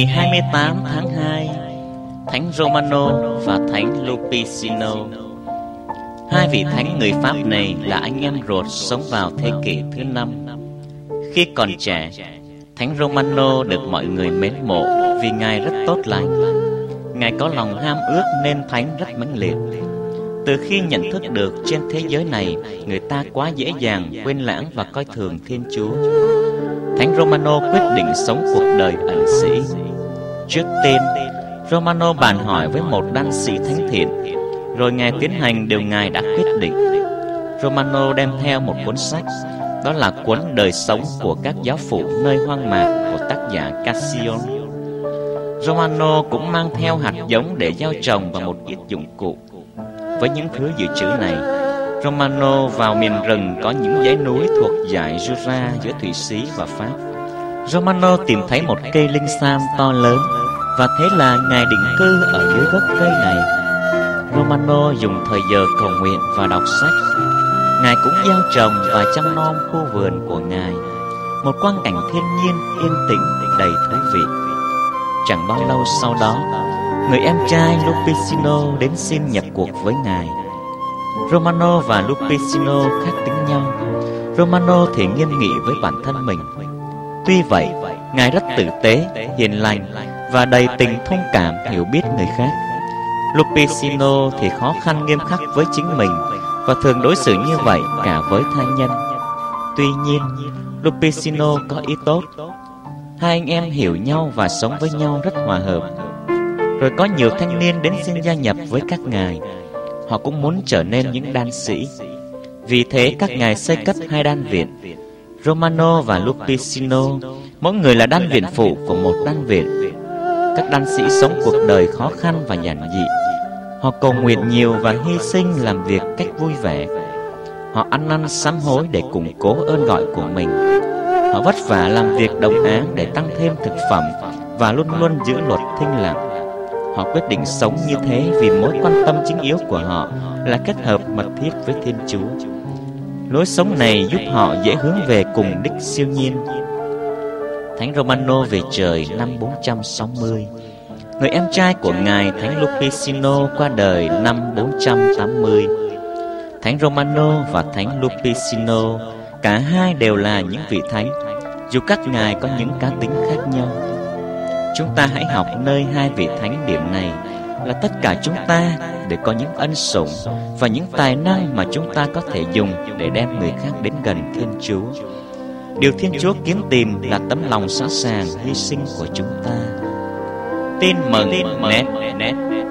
Ngày 28 tháng 2, Thánh Romano và Thánh Lupicino. Hai vị thánh người Pháp này là anh em ruột sống vào thế kỷ thứ 5. Khi còn trẻ, Thánh Romano được mọi người mến mộ vì Ngài rất tốt lành. Ngài có lòng ham ước nên thánh rất mãnh liệt. Từ khi nhận thức được trên thế giới này người ta quá dễ dàng quên lãng và coi thường Thiên Chúa, Thánh Romano quyết định sống cuộc đời ẩn sĩ. Trước tiên, Romano bàn hỏi với một đan sĩ thánh thiện, rồi Ngài tiến hành điều Ngài đã quyết định. Romano đem theo một cuốn sách, đó là cuốn Đời sống của các giáo phụ nơi hoang mạc của tác giả Cassian. Romano cũng mang theo hạt giống để gieo trồng và một ít dụng cụ. Với những thứ dự trữ này, Romano vào miền rừng có những dãy núi thuộc dải Jura giữa Thụy Sĩ và Pháp. Romano tìm thấy một cây linh sam to lớn, và thế là Ngài định cư ở dưới gốc cây này. Romano dùng thời giờ cầu nguyện và đọc sách. Ngài cũng gieo trồng và chăm nom khu vườn của Ngài, một quang cảnh thiên nhiên yên tĩnh đầy thú vị. Chẳng bao lâu sau đó, người em trai Lupicino đến xin nhập cuộc với Ngài. Romano và Lupicino khác tính nhau. Romano thì nghiêm nghị với bản thân mình. Tuy vậy, Ngài rất tử tế, hiền lành và đầy tình thông cảm, hiểu biết người khác. Lupicino thì khó khăn nghiêm khắc với chính mình và thường đối xử như vậy cả với tha nhân. Tuy nhiên, Lupicino có ý tốt. Hai anh em hiểu nhau và sống với nhau rất hòa hợp. Rồi có nhiều thanh niên đến xin gia nhập với các ngài. Họ cũng muốn trở nên những đan sĩ. Vì thế các ngài xây cất hai đan viện, Romano và Lupicino, mỗi người là đan viện phụ của một đan viện. Các đan sĩ sống cuộc đời khó khăn và giản dị. Họ cầu nguyện nhiều và hy sinh làm việc cách vui vẻ. Họ ăn năn sám hối để củng cố ơn gọi của mình. Họ vất vả làm việc đồng áng để tăng thêm thực phẩm và luôn luôn giữ luật thinh lặng. Họ quyết định sống như thế vì mối quan tâm chính yếu của họ là kết hợp mật thiết với Thiên Chúa. Lối sống này giúp họ dễ hướng về cùng đích siêu nhiên. Thánh Romano về trời năm 460. Người em trai của Ngài Thánh Lupicino qua đời năm 480. Thánh Romano và Thánh Lupicino, cả hai đều là những vị thánh, dù các ngài có những cá tính khác nhau. Chúng ta hãy học nơi hai vị thánh điểm này là tất cả chúng ta để có những ân sủng và những tài năng mà chúng ta có thể dùng để đem người khác đến gần Thiên Chúa. Điều Thiên Chúa kiếm tìm là tấm lòng sẵn sàng hy sinh của chúng ta. Tin mừng net.